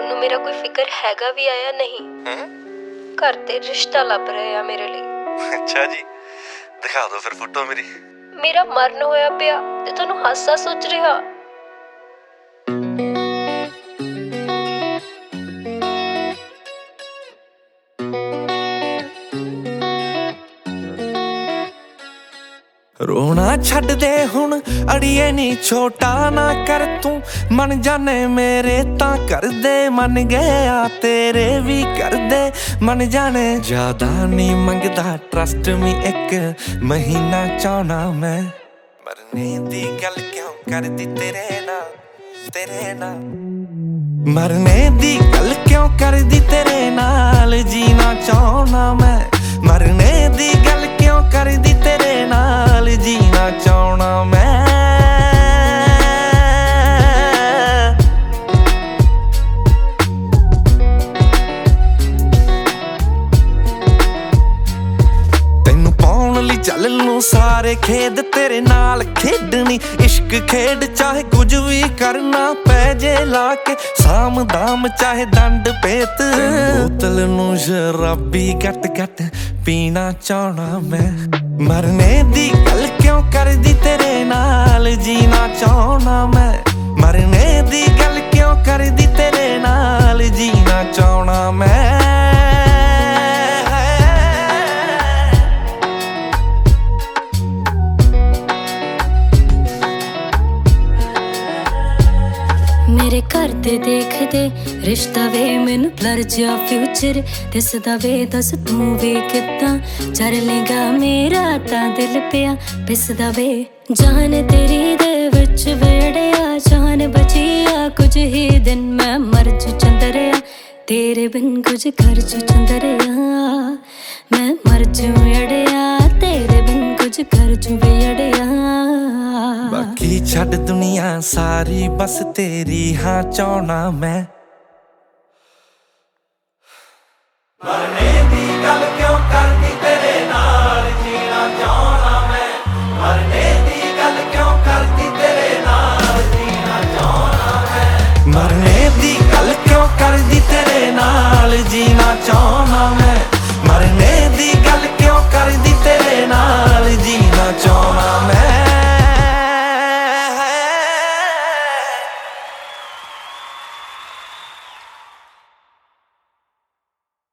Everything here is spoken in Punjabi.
ਤੁਹਾਨੂੰ ਮੇਰਾ ਕੋਈ ਫਿਕਰ ਹੈਗਾ ਵੀ ਆ ਜਾਂ ਨਹੀਂ? ਘਰ ਤੇ ਰਿਸ਼ਤਾ ਲੱਭ ਰਹੇ ਆ ਮੇਰੇ ਲਈ। ਅੱਛਾ ਜੀ, ਦਿਖਾ ਦਿਓ ਫਿਰ ਫੋਟੋ ਮੇਰੀ। ਮੇਰਾ ਮਰਨ ਹੋਇਆ ਪਿਆ ਤੇ ਤੁਹਾਨੂੰ ਹਾਸਾ ਸੋਚ ਰਿਹਾ। ਰੋਣਾ ਛੱਡ ਦੇ ਹੁਣ ਅੜੀਏ ਨੀ, ਛੋਟਾ ਨਾ ਕਰ ਤੂੰ, ਮਨ ਜਾਣੇ ਮੇਰੇ ਤਾਂ ਕਰਦੇ, ਮੰਨ ਗਿਆ ਤੇਰੇ ਵੀ ਕਰਦੇ ਮਨ ਜਾਣੇ। ਜ਼ਿਆਦਾ ਨਹੀਂ ਮੰਗਦਾ ਟਰਸਟ ਮੀ, ਇੱਕ ਮਹੀਨਾ ਚਾਹਣਾ ਮੈਂ, ਮਰਨੇ ਦੀ ਗੱਲ ਕਿਉਂ ਕਰਦੀ ਤੇਰੇ ਨਾਲ, ਤੇਰੇ ਨਾਲ ਮਰਨੇ ਦੀ ਗੱਲ ਕਿਉਂ ਕਰਦੀ ਤੇਰੇ ਨਾਲ, ਜੀਣਾ ਚਾਹਣਾ ਮੈਂ, ਮਰਨੇ ਦੀ ਗੱਲ ਕਿਉਂ ਕਰਦੀ ਤੇਰੇ ਨਾਲ, ਜੀਣਾ ਚਾਹਣਾ ਮੈਂ। ਤੈਨੂੰ ਪਾਉਣ ਲਈ ਚੱਲ ਨੂੰ ਸਾਰੇ ਖੇਡ, ਤੇਰੇ ਨਾਲ ਖੇਡਣੀ ਇਸ਼ਕ ਖੇਡ, ਚਾਹੇ ਕੁਝ ਵੀ ਕਰਨਾ ਪੈ ਜੇ ਲਾ ਕੇ ਸਾਮ ਦਾਮ, ਚਾਹੇ ਦੰਡ ਪੇਤ। ਬੋਤਲ ਨੂੰ ਸ਼ਰਾਬੀ ਘੱਟ ਘੱਟ ਪੀਣਾ ਚਾਹਣਾ ਮੈਂ, ਮਰਨੇ ਦੀ ਗੱਲ ਕਿਉਂ ਕਰਦੀ ਤੇਰੇ ਨਾਲ, ਜੀਣਾ ਚਾਹਣਾ ਮੈਂ, ਮਰਨੇ ਦੀ ਗੱਲ ਕਿਉਂ ਕਰਦੀ ਤੇਰੇ ਨਾਲ, ਜੀਣਾ ਚਾਹਣਾ ਮੈਂ। ਮੇਰੇ ਘਰ ਦੇ ਦੇਖਦੇ ਰਿਸ਼ਤਾ ਵੇ, ਮੈਨੂੰ ਬਲਰ ਜਿਹਾ ਫਿਊਚਰ ਦਿਸਦਾ ਵੇ, ਦੱਸ ਤੂੰ ਵੇ ਕਿੱਦਾਂ ਚੱਲੇਗਾ ਮੇਰਾ ਤਾਂ ਦਿਲ ਪਿਆ ਪਿਸਦਾ ਵੇ। ਜਾਨ ਤੇਰੀ ਦੇ ਵਿੱਚ ਵੇੜਿਆ, ਜਾਨ ਬਚੀ ਆ ਕੁਝ ਹੀ ਦਿਨ, ਮੈਂ ਮਰ ਜੂ ਚੰਦਰਿਆ ਤੇਰੇ ਬਿਨ, ਕੁਝ ਕਰ ਜੂ ਚੰਦਰਿਆ ਮੈਂ ਮਰ ਜੂ ਅੜਿਆ ਤੇਰੇ ਬਿਨ, ਕੁਝ ਕਰ ਜੂ ਵੇ ਅੜਿਆ। ਬਾਕੀ ਛੱਡ ਦੁਨੀਆ ਸਾਰੀ, ਬਸ ਤੇਰੀ ਹਾਂ ਚਾਹਣਾ ਮੈਂ।